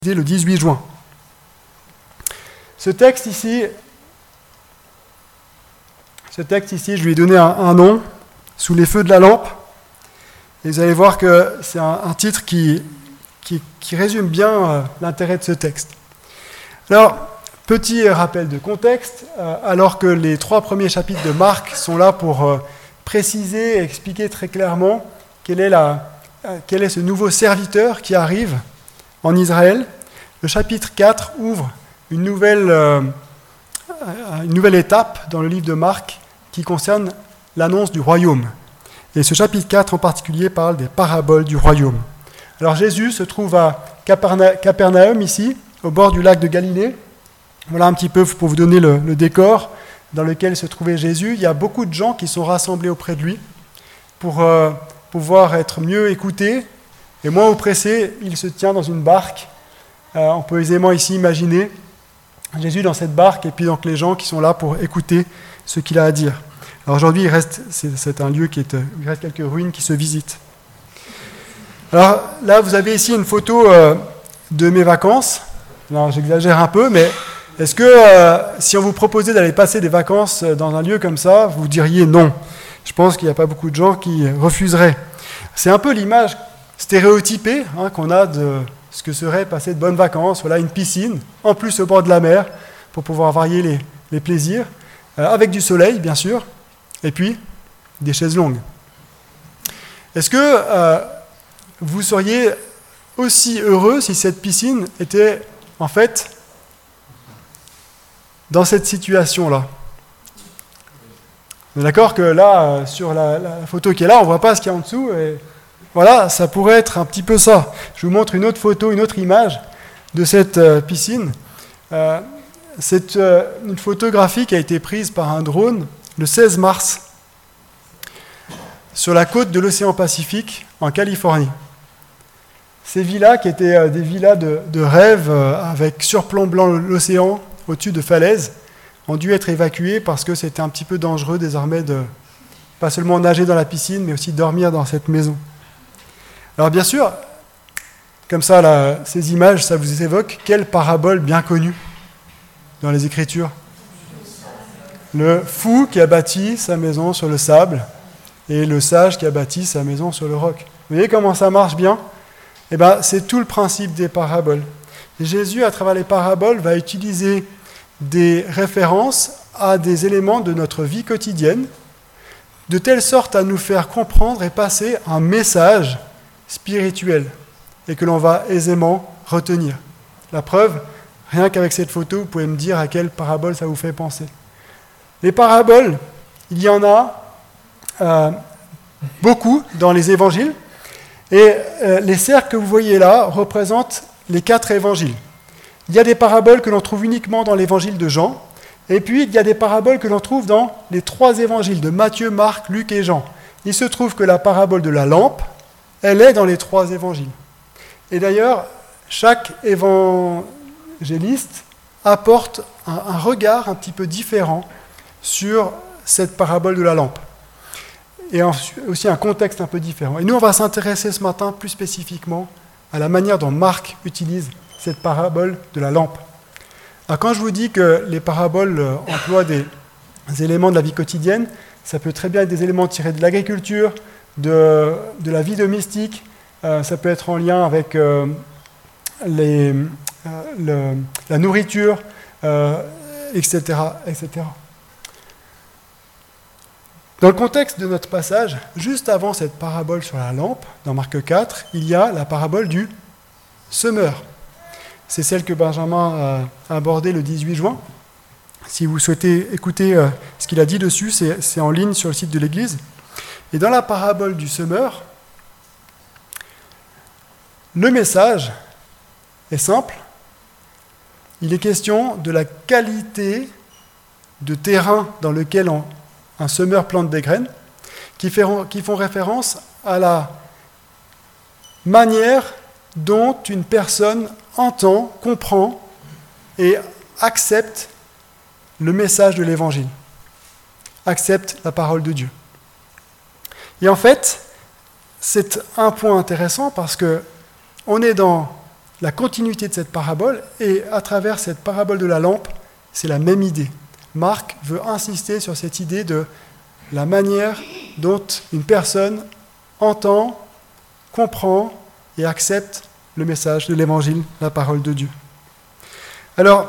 Le 18 juin. Ce texte ici, je lui ai donné un nom, Sous les feux de la lampe. Et vous allez voir que c'est un titre qui résume bien l'intérêt de ce texte. Alors, petit rappel de contexte, alors que les 3 premiers chapitres de Marc sont là pour préciser et expliquer très clairement quel est ce nouveau serviteur qui arrive en Israël. Le chapitre 4 ouvre une nouvelle étape dans le livre de Marc qui concerne l'annonce du royaume. Et ce chapitre 4 en particulier parle des paraboles du royaume. Alors Jésus se trouve à Capernaum ici, au bord du lac de Galilée. Voilà un petit peu pour vous donner le décor dans lequel se trouvait Jésus. Il y a beaucoup de gens qui sont rassemblés auprès de lui pour pouvoir être mieux écoutés et moins oppressés. Il se tient dans une barque. On peut aisément ici imaginer Jésus dans cette barque et puis donc les gens qui sont là pour écouter ce qu'il a à dire. Alors aujourd'hui, c'est un lieu il reste quelques ruines qui se visitent. Alors là, vous avez ici une photo de mes vacances. Alors j'exagère un peu, mais est-ce que si on vous proposait d'aller passer des vacances dans un lieu comme ça, vous diriez non? Je pense qu'il n'y a pas beaucoup de gens qui refuseraient. C'est un peu l'image stéréotypée qu'on a de ce que serait passer de bonnes vacances. Voilà, une piscine, en plus au bord de la mer, pour pouvoir varier les plaisirs, avec du soleil, bien sûr, et puis des chaises longues. Est-ce que vous seriez aussi heureux si cette piscine était, en fait, dans cette situation-là? On est d'accord que là, sur la photo qui est là, on ne voit pas ce qu'il y a en dessous, et voilà, ça pourrait être un petit peu ça. Je vous montre une autre photo, une autre image de cette piscine. C'est une photographie qui a été prise par un drone le 16 mars sur la côte de l'océan Pacifique en Californie. Ces villas, qui étaient des villas de rêve avec surplombant l'océan au-dessus de falaises, ont dû être évacuées parce que c'était un petit peu dangereux désormais de pas seulement nager dans la piscine, mais aussi dormir dans cette maison. Alors bien sûr, comme ça, ces images, ça vous évoque quelle parabole bien connue dans les Écritures? Le fou qui a bâti sa maison sur le sable et le sage qui a bâti sa maison sur le roc. Vous voyez comment ça marche bien? Eh bien, c'est tout le principe des paraboles. Et Jésus, à travers les paraboles, va utiliser des références à des éléments de notre vie quotidienne, de telle sorte à nous faire comprendre et passer un message spirituel et que l'on va aisément retenir. La preuve, rien qu'avec cette photo, vous pouvez me dire à quelle parabole ça vous fait penser. Les paraboles, il y en a beaucoup dans les évangiles, et les cercles que vous voyez là représentent les 4 évangiles. Il y a des paraboles que l'on trouve uniquement dans l'évangile de Jean, et puis il y a des paraboles que l'on trouve dans les 3 évangiles de Matthieu, Marc, Luc et Jean. Il se trouve que la parabole de la lampe, elle est dans les 3 évangiles. Et d'ailleurs, chaque évangéliste apporte un regard un petit peu différent sur cette parabole de la lampe. Et aussi un contexte un peu différent. Et nous, on va s'intéresser ce matin plus spécifiquement à la manière dont Marc utilise cette parabole de la lampe. Alors quand je vous dis que les paraboles emploient des éléments de la vie quotidienne, ça peut très bien être des éléments tirés de l'agriculture, de la vie domestique, ça peut être en lien avec la nourriture, etc., etc. Dans le contexte de notre passage, juste avant cette parabole sur la lampe, dans Marc 4, il y a la parabole du semeur. C'est celle que Benjamin a abordée le 18 juin. Si vous souhaitez écouter ce qu'il a dit dessus, c'est en ligne sur le site de l'Église. Et dans la parabole du semeur, le message est simple. Il est question de la qualité de terrain dans lequel un semeur plante des graines, qui font référence à la manière dont une personne entend, comprend et accepte le message de l'Évangile, accepte la parole de Dieu. Et en fait, c'est un point intéressant parce qu'on est dans la continuité de cette parabole, et à travers cette parabole de la lampe, c'est la même idée. Marc veut insister sur cette idée de la manière dont une personne entend, comprend et accepte le message de l'Évangile, la parole de Dieu. Alors,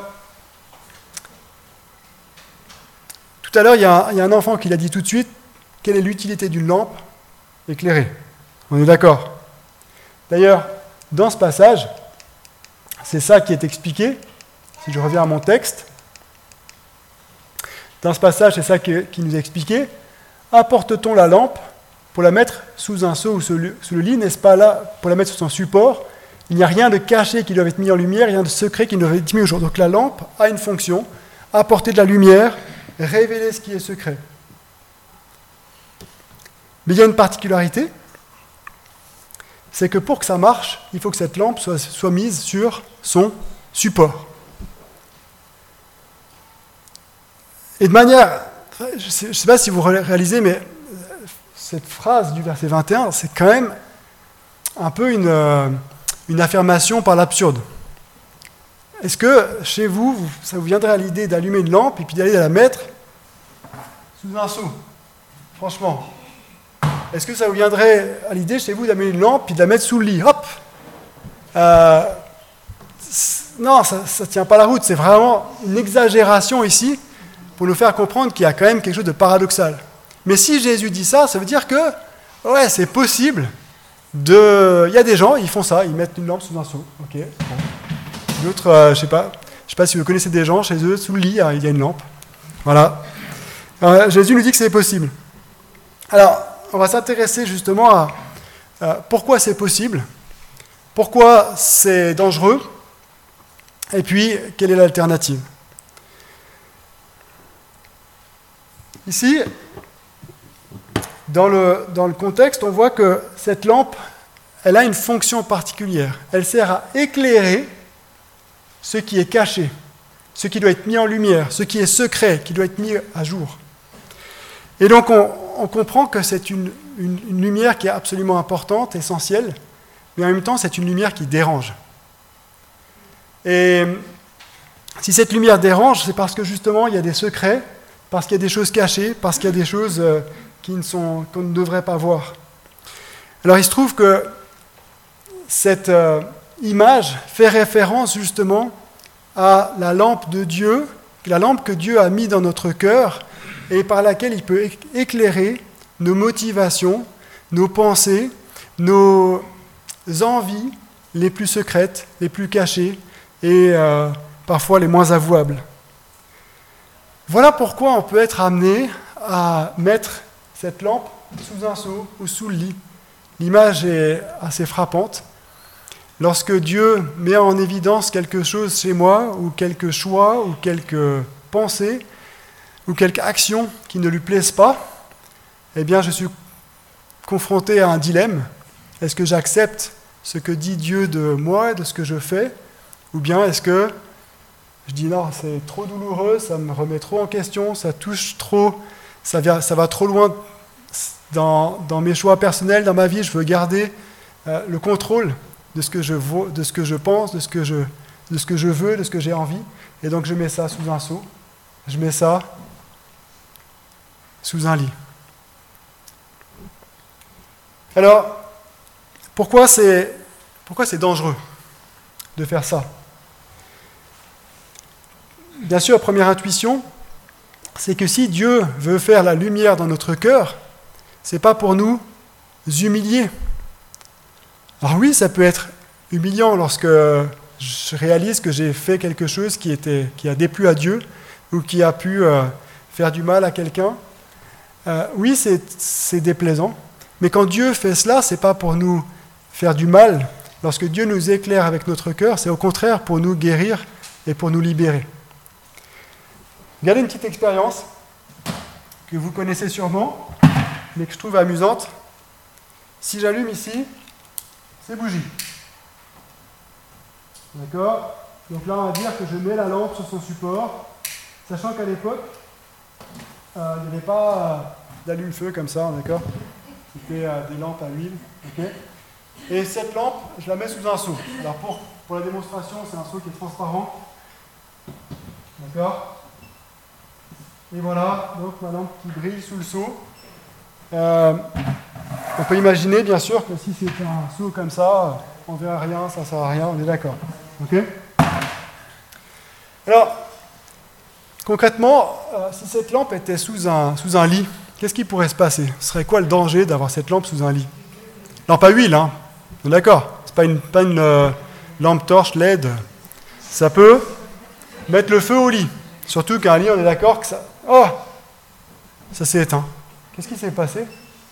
tout à l'heure, il y a un enfant qui l'a dit tout de suite, quelle est l'utilité d'une lampe éclairée? On est d'accord? D'ailleurs, dans ce passage, c'est ça qui est expliqué. Si je reviens à mon texte, dans ce passage, c'est ça qui nous est expliqué. Apporte-t-on la lampe pour la mettre sous un seau ou sous le lit, n'est-ce pas là, pour la mettre sur son support? Il n'y a rien de caché qui doit être mis en lumière, rien de secret qui doit être mis au jour. Donc la lampe a une fonction, apporter de la lumière, révéler ce qui est secret. Mais il y a une particularité, c'est que pour que ça marche, il faut que cette lampe soit mise sur son support. Et de manière, je ne sais pas si vous réalisez, mais cette phrase du verset 21, c'est quand même un peu une affirmation par l'absurde. Est-ce que chez vous, ça vous viendrait à l'idée d'allumer une lampe et puis d'aller la mettre sous un seau? Franchement. Est-ce que ça vous viendrait à l'idée chez vous d'allumer une lampe et de la mettre sous le lit? Hop! Non, ça ne tient pas la route. C'est vraiment une exagération ici pour nous faire comprendre qu'il y a quand même quelque chose de paradoxal. Mais si Jésus dit ça, ça veut dire que, ouais, c'est possible il y a des gens, ils font ça, ils mettent une lampe sous un seau. Ok. Bon. D'autres, je sais pas si vous connaissez des gens, chez eux, sous le lit, il y a une lampe. Voilà. Alors, Jésus nous dit que c'est possible. Alors, on va s'intéresser justement à pourquoi c'est possible, pourquoi c'est dangereux, et puis quelle est l'alternative. Ici, dans le contexte, on voit que cette lampe, elle a une fonction particulière. Elle sert à éclairer ce qui est caché, ce qui doit être mis en lumière, ce qui est secret, qui doit être mis à jour. Et donc, on comprend que c'est une lumière qui est absolument importante, essentielle, mais en même temps, c'est une lumière qui dérange. Et si cette lumière dérange, c'est parce que justement, il y a des secrets, parce qu'il y a des choses cachées, parce qu'il y a des choses qu'on ne devrait pas voir. Alors, il se trouve que cette image fait référence justement à la lampe de Dieu, la lampe que Dieu a mise dans notre cœur, et par laquelle il peut éclairer nos motivations, nos pensées, nos envies les plus secrètes, les plus cachées et parfois les moins avouables. Voilà pourquoi on peut être amené à mettre cette lampe sous un seau ou sous le lit. L'image est assez frappante. Lorsque Dieu met en évidence quelque chose chez moi, ou quelques choix, ou quelques pensées, ou quelque action qui ne lui plaise pas, eh bien je suis confronté à un dilemme. Est-ce que j'accepte ce que dit Dieu de moi, de ce que je fais, ou bien est-ce que je dis non, c'est trop douloureux, ça me remet trop en question, ça touche trop, ça va trop loin dans mes choix personnels, dans ma vie, je veux garder le contrôle de ce que je pense, de ce que je veux, de ce que j'ai envie, et donc je mets ça sous un seau, je mets ça sous un lit. Alors, pourquoi c'est dangereux de faire ça? Bien sûr, première intuition, c'est que si Dieu veut faire la lumière dans notre cœur, c'est pas pour nous humilier. Alors oui, ça peut être humiliant lorsque je réalise que j'ai fait quelque chose qui a déplu à Dieu ou qui a pu faire du mal à quelqu'un. Oui, c'est déplaisant. Mais quand Dieu fait cela, c'est pas pour nous faire du mal. Lorsque Dieu nous éclaire avec notre cœur, c'est au contraire pour nous guérir et pour nous libérer. Regardez une petite expérience que vous connaissez sûrement, mais que je trouve amusante. Si j'allume ici ces bougies, d'accord? Donc là, on va dire que je mets la lampe sur son support, sachant qu'à l'époque, il n'y avait pas d'allume-feu comme ça, d'accord? C'était des lampes à huile, ok? Et cette lampe, je la mets sous un seau. Alors pour Pour la démonstration, c'est un seau qui est transparent. D'accord? Et voilà, donc ma lampe qui brille sous le seau. On peut imaginer, bien sûr, que si c'était un seau comme ça, on ne verra rien, ça ne sert à rien, on est d'accord. Ok? Alors, concrètement, si cette lampe était sous un lit, qu'est-ce qui pourrait se passer? Ce serait quoi le danger d'avoir cette lampe sous un lit? Lampe à huile, hein? On est d'accord? C'est pas une lampe torche LED. Ça peut mettre le feu au lit. Surtout qu'un lit, on est d'accord que ça... Oh! Ça s'est éteint. Qu'est-ce qui s'est passé?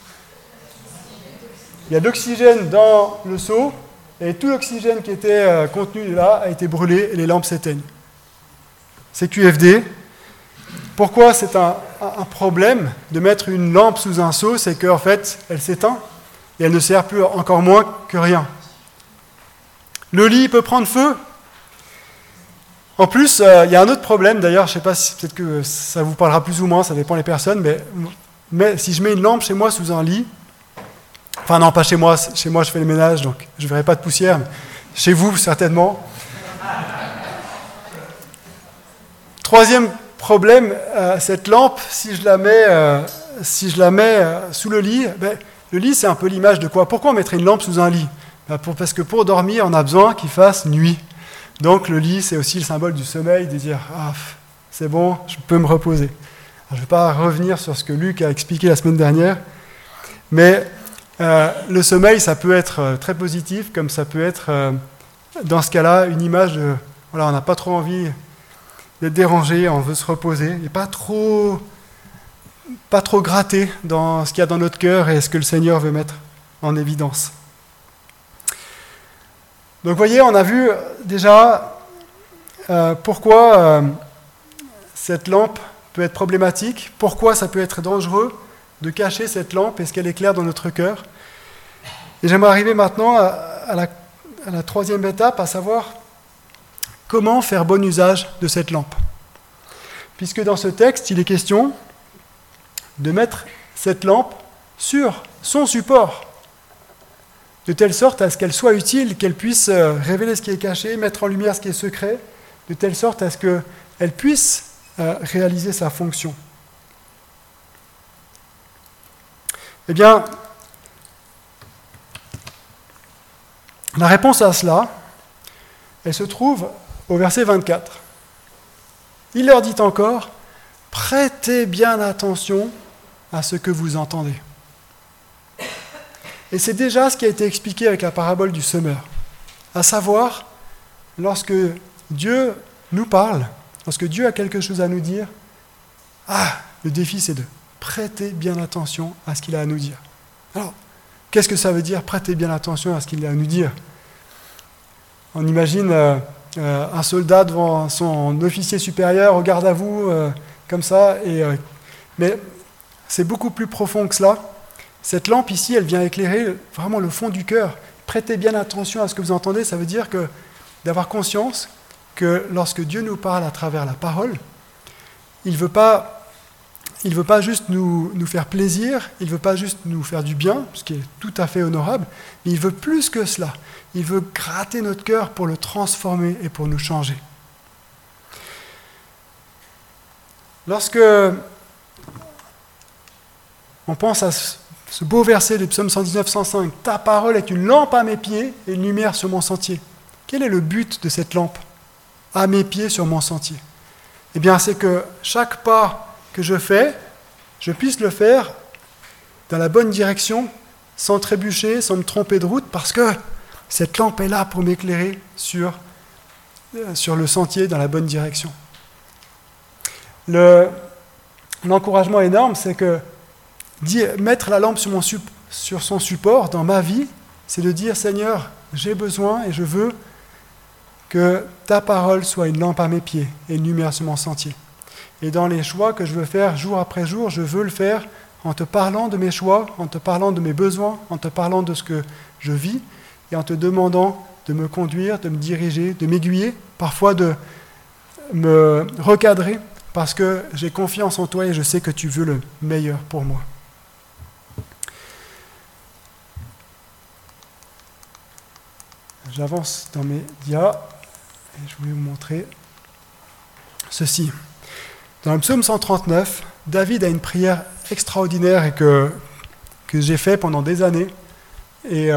Il y a de l'oxygène dans le seau, et tout l'oxygène qui était contenu là a été brûlé, et les lampes s'éteignent. C'est QFD. Pourquoi c'est un problème de mettre une lampe sous un seau? C'est qu'en fait, elle s'éteint, et elle ne sert plus encore moins que rien. Le lit peut prendre feu. En plus, il y a un autre problème, d'ailleurs, je ne sais pas si peut-être que ça vous parlera plus ou moins, ça dépend des personnes, mais si je mets une lampe chez moi sous un lit, enfin non, pas chez moi je fais le ménage, donc je ne verrai pas de poussière, mais chez vous certainement. Troisième problème, cette lampe, si je la mets sous le lit, le lit c'est un peu l'image de quoi? Pourquoi on mettrait une lampe sous un lit? Parce que pour dormir, on a besoin qu'il fasse nuit. Donc le lit, c'est aussi le symbole du sommeil, de dire « Ah, c'est bon, je peux me reposer ». Je ne vais pas revenir sur ce que Luc a expliqué la semaine dernière, mais le sommeil, ça peut être très positif, comme ça peut être, dans ce cas-là, une image de « Voilà, on n'a pas trop envie d'être dérangé, on veut se reposer », et pas trop gratter dans ce qu'il y a dans notre cœur et ce que le Seigneur veut mettre en évidence. Donc vous voyez, on a vu déjà pourquoi cette lampe peut être problématique, pourquoi ça peut être dangereux de cacher cette lampe et ce qu'elle éclaire dans notre cœur. Et j'aimerais arriver maintenant à la troisième étape, à savoir comment faire bon usage de cette lampe. Puisque dans ce texte, il est question de mettre cette lampe sur son support, de telle sorte à ce qu'elle soit utile, qu'elle puisse révéler ce qui est caché, mettre en lumière ce qui est secret, de telle sorte à ce qu'elle puisse réaliser sa fonction. Eh bien, la réponse à cela, elle se trouve au verset 24. Il leur dit encore, « Prêtez bien attention à ce que vous entendez. » Et c'est déjà ce qui a été expliqué avec la parabole du semeur. À savoir, lorsque Dieu nous parle, lorsque Dieu a quelque chose à nous dire, le défi c'est de prêter bien attention à ce qu'il a à nous dire. Alors, qu'est-ce que ça veut dire, prêter bien attention à ce qu'il a à nous dire? On imagine un soldat devant son officier supérieur au garde à vous, comme ça, mais c'est beaucoup plus profond que cela. Cette lampe ici, elle vient éclairer vraiment le fond du cœur. Prêtez bien attention à ce que vous entendez, ça veut dire d'avoir conscience que lorsque Dieu nous parle à travers la parole, il ne veut pas juste nous faire plaisir, il ne veut pas juste nous faire du bien, ce qui est tout à fait honorable, mais il veut plus que cela. Il veut gratter notre cœur pour le transformer et pour nous changer. Lorsque on pense à ce beau verset du psaume 119-105, « Ta parole est une lampe à mes pieds et une lumière sur mon sentier. » Quel est le but de cette lampe à mes pieds sur mon sentier? Eh bien, c'est que chaque pas que je fais, je puisse le faire dans la bonne direction, sans trébucher, sans me tromper de route, parce que cette lampe est là pour m'éclairer sur le sentier dans la bonne direction. L'encouragement énorme, c'est que mettre la lampe sur son support dans ma vie, c'est de dire, Seigneur, j'ai besoin et je veux que ta parole soit une lampe à mes pieds et une lumière sur mon sentier. Et dans les choix que je veux faire jour après jour, je veux le faire en te parlant de mes choix, en te parlant de mes besoins, en te parlant de ce que je vis et en te demandant de me conduire, de me diriger, de m'aiguiller, parfois de me recadrer parce que j'ai confiance en toi et je sais que tu veux le meilleur pour moi. j'avance dans mes dias et je voulais vous montrer ceci. Dans le psaume 139, David a une prière extraordinaire et que j'ai fait pendant des années et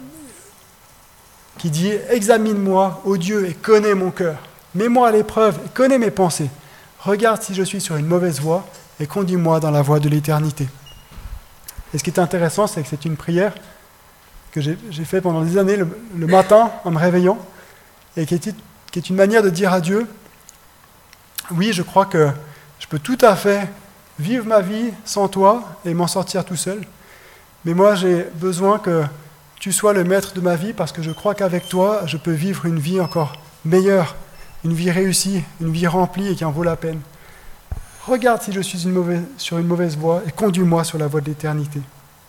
qui dit « Examine-moi, ô Dieu, et connais mon cœur. Mets-moi à l'épreuve et connais mes pensées. Regarde si je suis sur une mauvaise voie et conduis-moi dans la voie de l'éternité. » Et ce qui est intéressant, c'est que c'est une prière que j'ai fait pendant des années le matin en me réveillant et qui est une manière de dire à Dieu « Oui, je crois que je peux tout à fait vivre ma vie sans toi et m'en sortir tout seul. Mais moi, j'ai besoin que tu sois le maître de ma vie parce que je crois qu'avec toi, je peux vivre une vie encore meilleure, une vie réussie, une vie remplie et qui en vaut la peine. Regarde si je suis sur une mauvaise voie et conduis-moi sur la voie de l'éternité. »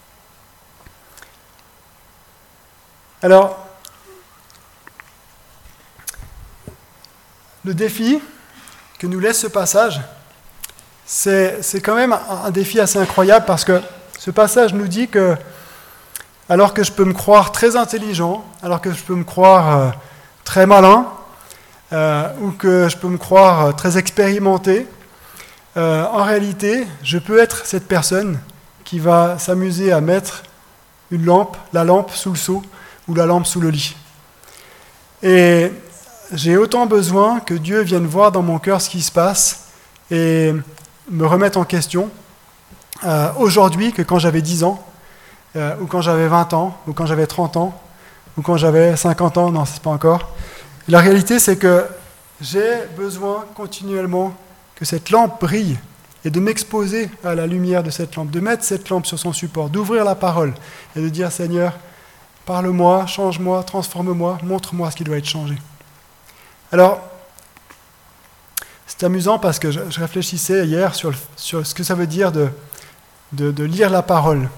Alors, le défi que nous laisse ce passage, c'est quand même un défi assez incroyable parce que ce passage nous dit que alors que je peux me croire très intelligent, alors que je peux me croire très malin, ou que je peux me croire très expérimenté, en réalité, je peux être cette personne qui va s'amuser à mettre la lampe sous le seau ou la lampe sous le lit. Et j'ai autant besoin que Dieu vienne voir dans mon cœur ce qui se passe et me remettre en question aujourd'hui que quand j'avais 10 ans, ou quand j'avais 20 ans, ou quand j'avais 30 ans, ou quand j'avais 50 ans, non, c'est pas encore. La réalité, c'est que j'ai besoin continuellement que cette lampe brille et de m'exposer à la lumière de cette lampe, de mettre cette lampe sur son support, d'ouvrir la parole et de dire « Seigneur, parle-moi, change-moi, transforme-moi, montre-moi ce qui doit être changé. » Alors, c'est amusant parce que je réfléchissais hier sur ce que ça veut dire de lire la parole.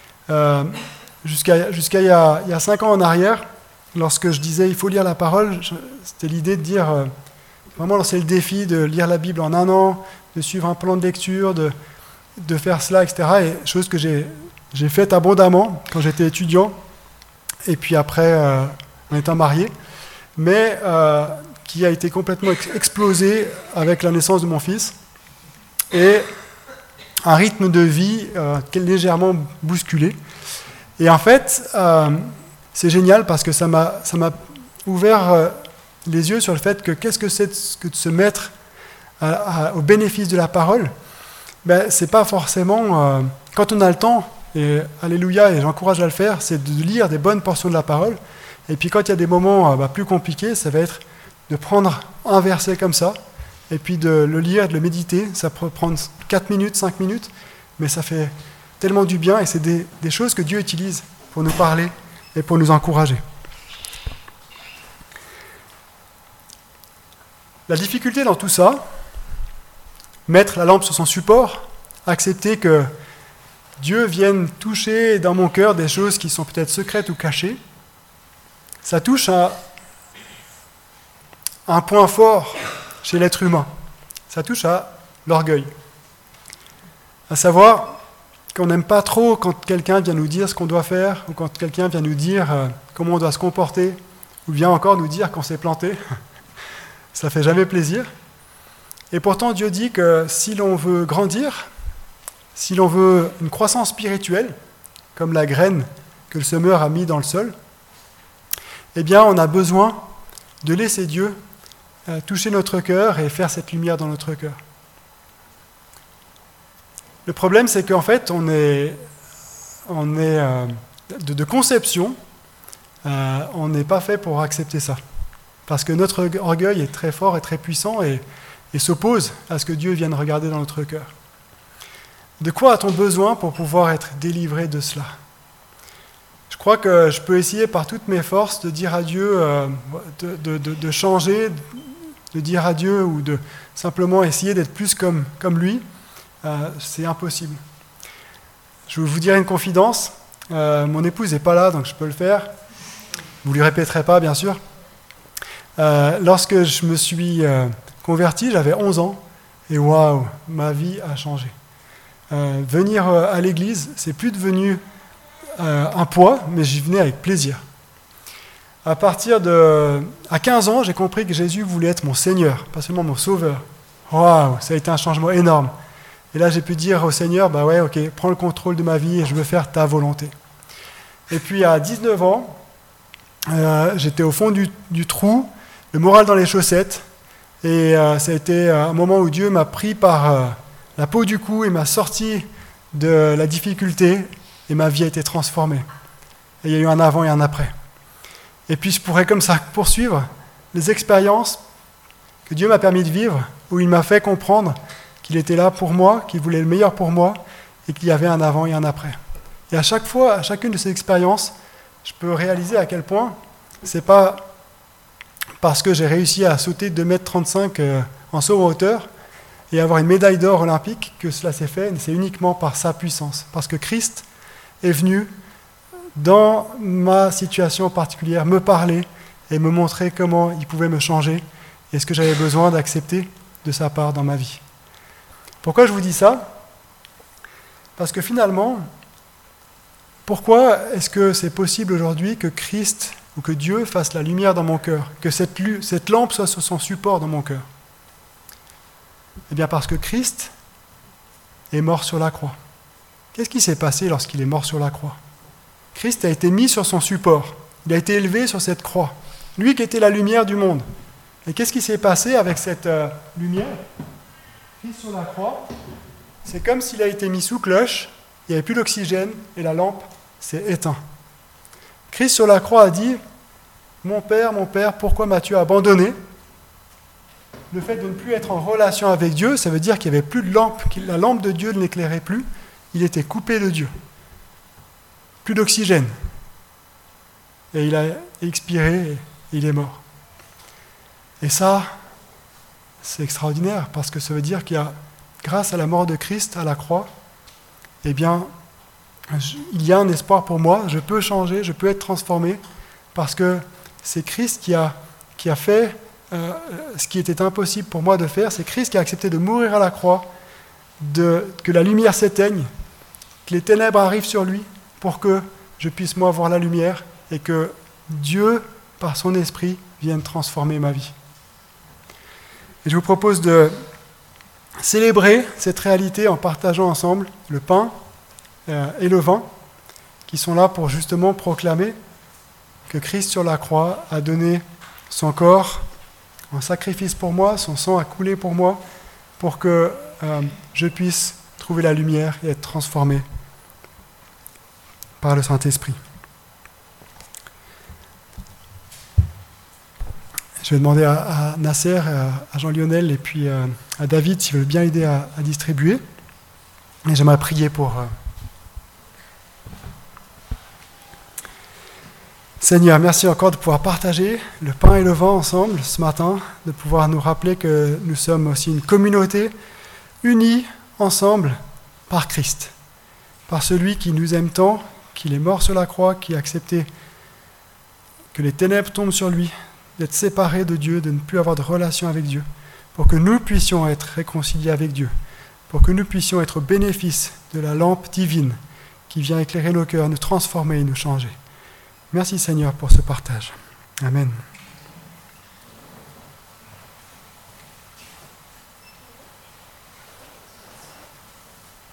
Jusqu'à il y a 5 ans en arrière, lorsque je disais il faut lire la parole, c'était l'idée de dire, vraiment lancer le défi de lire la Bible en 1 an, de suivre un plan de lecture, de faire cela, etc. Et chose que j'ai faite abondamment quand j'étais étudiant, et puis après en étant marié, mais qui a été complètement explosé avec la naissance de mon fils, et un rythme de vie qui est légèrement bousculé. Et en fait, c'est génial parce que ça m'a ouvert les yeux sur le fait que qu'est-ce que c'est que de se mettre au bénéfice de la parole. C'est pas forcément, quand on a le temps, et alléluia, et j'encourage à le faire, c'est de lire des bonnes portions de la parole. Et puis quand il y a des moments plus compliqués, ça va être de prendre un verset comme ça, et puis de le lire et de le méditer. Ça peut prendre 4 minutes, 5 minutes, mais ça fait tellement du bien, et c'est des choses que Dieu utilise pour nous parler et pour nous encourager. La difficulté dans tout ça, mettre la lampe sur son support, accepter que Dieu vienne toucher dans mon cœur des choses qui sont peut-être secrètes ou cachées, ça touche à un point fort chez l'être humain. Ça touche à l'orgueil. À savoir qu'on n'aime pas trop quand quelqu'un vient nous dire ce qu'on doit faire, ou quand quelqu'un vient nous dire comment on doit se comporter, ou vient encore nous dire qu'on s'est planté. Ça ne fait jamais plaisir. Et pourtant, Dieu dit que si l'on veut grandir, si l'on veut une croissance spirituelle, comme la graine que le semeur a mis dans le sol, eh bien, on a besoin de laisser Dieu toucher notre cœur et faire cette lumière dans notre cœur. Le problème, c'est qu'en fait, on est de conception, on n'est pas fait pour accepter ça. Parce que notre orgueil est très fort et très puissant et s'oppose à ce que Dieu vienne regarder dans notre cœur. De quoi a-t-on besoin pour pouvoir être délivré de cela ? Je crois que je peux essayer par toutes mes forces de dire à Dieu, de changer, de dire à Dieu ou de simplement essayer d'être plus comme lui. C'est impossible. Je vais vous dire une confidence. Mon épouse n'est pas là, donc je peux le faire. Vous ne lui répéterez pas, bien sûr. Lorsque je me suis converti, j'avais 11 ans, et waouh, ma vie a changé. Venir à l'église, c'est plus devenu un poids, mais j'y venais avec plaisir. À 15 ans, j'ai compris que Jésus voulait être mon Seigneur, pas seulement mon Sauveur. Waouh, ça a été un changement énorme. Et là, j'ai pu dire au Seigneur, bah ouais, ok, prends le contrôle de ma vie et je veux faire ta volonté. Et puis à 19 ans, j'étais au fond du trou, le moral dans les chaussettes, et ça a été un moment où Dieu m'a pris par la peau du cou et m'a sorti de la difficulté, et ma vie a été transformée. Et il y a eu un avant et un après. Et puis je pourrais comme ça poursuivre les expériences que Dieu m'a permis de vivre, où il m'a fait comprendre qu'il était là pour moi, qu'il voulait le meilleur pour moi, et qu'il y avait un avant et un après. Et à chaque fois, à chacune de ces expériences, je peux réaliser à quel point c'est pas parce que j'ai réussi à sauter 2,35 m en saut en hauteur et avoir une médaille d'or olympique que cela s'est fait, c'est uniquement par sa puissance. Parce que Christ est venu dans ma situation particulière me parler et me montrer comment il pouvait me changer et ce que j'avais besoin d'accepter de sa part dans ma vie. Pourquoi je vous dis ça ? Parce que finalement, pourquoi est-ce que c'est possible aujourd'hui que Christ ou que Dieu fasse la lumière dans mon cœur, que cette lampe soit sur son support dans mon cœur ? Eh bien parce que Christ est mort sur la croix. Qu'est-ce qui s'est passé lorsqu'il est mort sur la croix ? Christ a été mis sur son support. Il a été élevé sur cette croix. Lui qui était la lumière du monde. Et qu'est-ce qui s'est passé avec cette lumière ? Christ sur la croix, c'est comme s'il a été mis sous cloche, il n'y avait plus d'oxygène et la lampe s'est éteinte. Christ sur la croix a dit « Mon Père, pourquoi m'as-tu abandonné ?» Le fait de ne plus être en relation avec Dieu, ça veut dire qu'il n'y avait plus de lampe, la lampe de Dieu ne l'éclairait plus, il était coupé de Dieu. Plus d'oxygène. Et il a expiré et il est mort. Et ça, c'est extraordinaire, parce que ça veut dire qu'il y a, grâce à la mort de Christ à la croix, eh bien, il y a un espoir pour moi, je peux changer, je peux être transformé, parce que c'est Christ qui a fait ce qui était impossible pour moi de faire, c'est Christ qui a accepté de mourir à la croix, que la lumière s'éteigne, que les ténèbres arrivent sur lui, pour que je puisse moi voir la lumière, et que Dieu, par son esprit, vienne transformer ma vie. Et je vous propose de célébrer cette réalité en partageant ensemble le pain et le vin, qui sont là pour justement proclamer que Christ sur la croix a donné son corps en sacrifice pour moi, son sang a coulé pour moi, pour que je puisse trouver la lumière et être transformé par le Saint-Esprit. Je vais demander à Nasser, à Jean-Lionel et puis à David s'ils veulent bien aider à distribuer. Et j'aimerais prier pour... Seigneur, merci encore de pouvoir partager le pain et le vin ensemble ce matin, de pouvoir nous rappeler que nous sommes aussi une communauté unie ensemble par Christ, par celui qui nous aime tant, qu'il est mort sur la croix, qui a accepté que les ténèbres tombent sur lui, d'être séparé de Dieu, de ne plus avoir de relation avec Dieu, pour que nous puissions être réconciliés avec Dieu, pour que nous puissions être au bénéfice de la lampe divine qui vient éclairer nos cœurs, nous transformer et nous changer. Merci Seigneur pour ce partage. Amen.